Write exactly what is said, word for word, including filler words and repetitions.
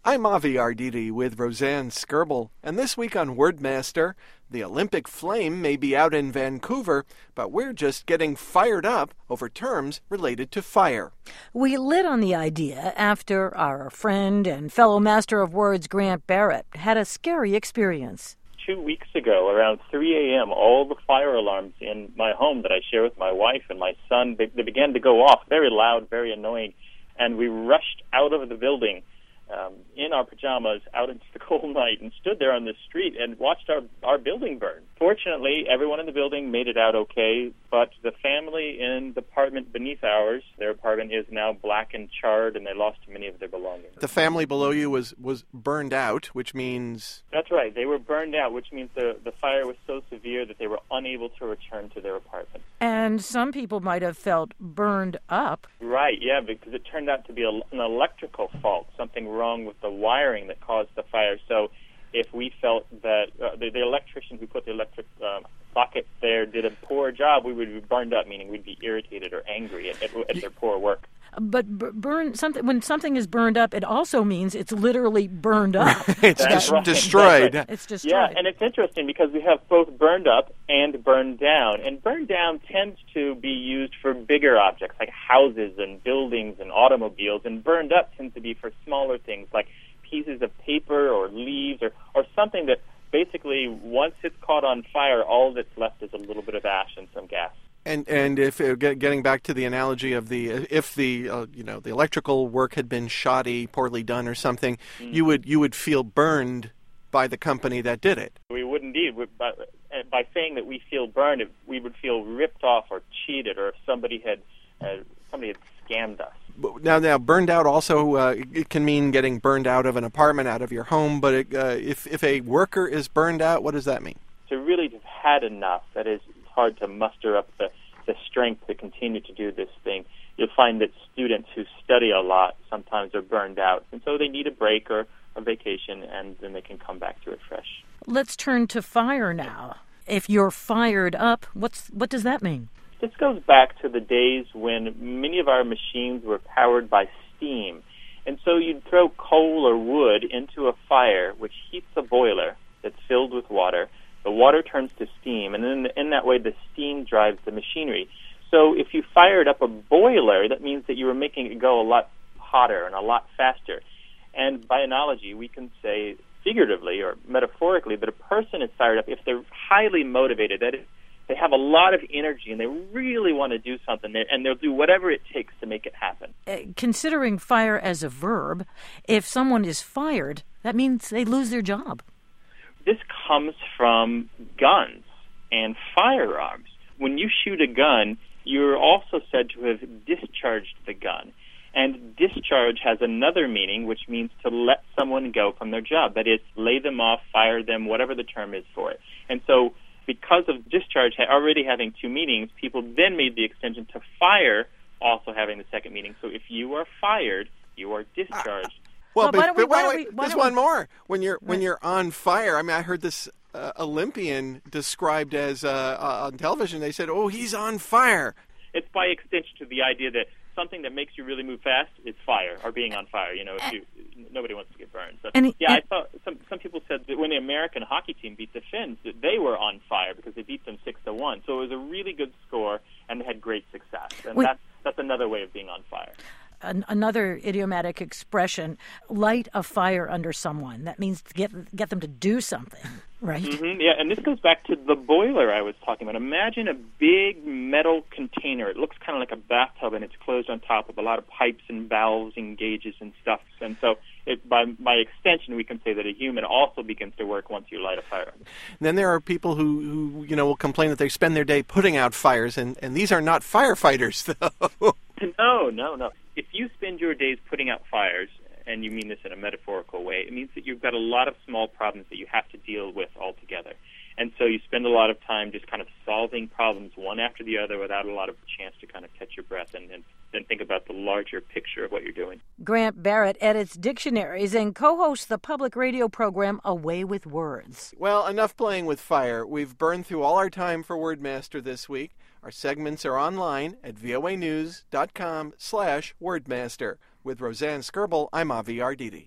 I'm Avi Arditi with Roseanne Skirble, and this week on Wordmaster, the Olympic flame may be out in Vancouver, but we're just getting fired up over terms related to fire. We lit on the idea after our friend and fellow master of words, Grant Barrett, had a scary experience. Two weeks ago, around three a.m., all the fire alarms in my home that I share with my wife and my son, they, they began to go off, very loud, very annoying, and we rushed out of the building um, in our pajamas out into the cold night and stood there on the street and watched our, our building burn. Fortunately, everyone in the building made it out okay, but the family in the apartment beneath ours, their apartment is now black and charred, and they lost many of their belongings. The family below you was, was burned out, which means... That's right. They were burned out, which means the, the fire was so severe that they were unable to return to their apartment. And some people might have felt burned up. Right, yeah, because it turned out to be a, an electrical fault, something wrong with the wiring that caused the fire. So if we felt that uh, the, the electrician who put the electric uh, socket there did a poor job, we would be burned up, meaning we'd be irritated or angry at, at, at their poor work. But b- burn something when something is burned up, it also means it's literally burned up. it's That's des- right. destroyed. Right. It's destroyed. Yeah, and it's interesting because we have both burned up and burned down. And burned down tends to be used for bigger objects like houses and buildings and automobiles, and burned up tends to be for smaller things like pieces of paper or leaves or, or something that basically, once it's caught on fire, all that's left is a little bit of ash and some gas. And and if uh, get, getting back to the analogy of the if the uh, you know the electrical work had been shoddy, poorly done, or something, mm. you would you would feel burned by the company that did it. We would indeed. We, by, by saying that we feel burned, we would feel ripped off or cheated, or if somebody had uh, somebody had scammed us. Now, now, burned out also uh, it can mean getting burned out of an apartment, out of your home. But it, uh, if if a worker is burned out, what does that mean? To really have had enough, that is, it's hard to muster up the, the strength to continue to do this thing. You'll find that students who study a lot sometimes are burned out, and so they need a break or a vacation, and then they can come back to it fresh. Let's turn to fire now. If you're fired up, what's what does that mean? This goes back to the days when many of our machines were powered by steam. And so you'd throw coal or wood into a fire, which heats a boiler that's filled with water. The water turns to steam, and then in that way the steam drives the machinery. So if you fired up a boiler, that means that you were making it go a lot hotter and a lot faster. And by analogy, we can say figuratively or metaphorically that a person is fired up if they're highly motivated, that is, they have a lot of energy and they really want to do something, and they'll do whatever it takes to make it happen. Uh, considering fire as a verb, if someone is fired, that means they lose their job. This comes from guns and firearms. When you shoot a gun, you're also said to have discharged the gun. And discharge has another meaning, which means to let someone go from their job. That is, lay them off, fire them, whatever the term is for it. And so because of discharge already having two meanings, people then made the extension to fire also having the second meaning. So if you are fired, you are discharged. Well, well but, why don't we, but why wait, don't wait, we, why there's don't one we... more. When you're when Right. you're on fire, I mean, I heard this uh, Olympian described as uh, uh, on television. They said, "Oh, he's on fire." It's by extension to the idea that something that makes you really move fast is fire, or being on fire. You know, if you, nobody wants to get burned. So, And, yeah, and, I thought some some people said that when the American hockey team beat the Finns, that they were on fire because they beat them six to one. So it was a really good score, and they had great success. And Wait. that's that's another way of being on fire. An, another idiomatic expression, light a fire under someone. That means to get get them to do something, right? Mm-hmm, yeah, and this goes back to the boiler I was talking about. Imagine a big metal container. It looks kind of like a bathtub, and it's closed on top with a lot of pipes and valves and gauges and stuff. And so it, by, by extension, we can say that a human also begins to work once you light a fire. Then there are people who, who you know will complain that they spend their day putting out fires, and, and these are not firefighters, though. No, no, no. If you spend your days putting out fires, and you mean this in a metaphorical way, it means that you've got a lot of small problems that you have to deal with altogether. And so you spend a lot of time just kind of solving problems one after the other without a lot of chance to kind of catch your breath and, and then think about the larger picture of what you're doing. Grant Barrett edits dictionaries and co-hosts the public radio program Away with Words. Well, enough playing with fire. We've burned through all our time for Wordmaster this week. Our segments are online at voanews.com slash Wordmaster. With Roseanne Skirble, I'm Avi Arditi.